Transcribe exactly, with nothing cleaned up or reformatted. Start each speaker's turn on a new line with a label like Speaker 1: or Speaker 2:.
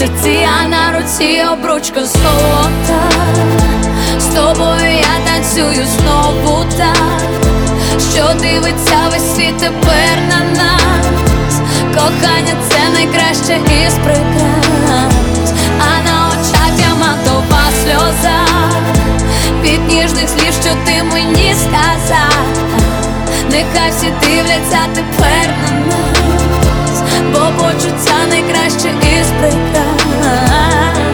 Speaker 1: серці, а на руці обручка золота. З тобою я танцюю знову так, що дивиться весь світ тепер на нас. Кохання — це найкраще із прикрас, а на очах діамантова сльоза від ніжних слів, що ти мені сказав. Нехай всі дивляться тепер на нас, бо почуття найкраще із прикрас.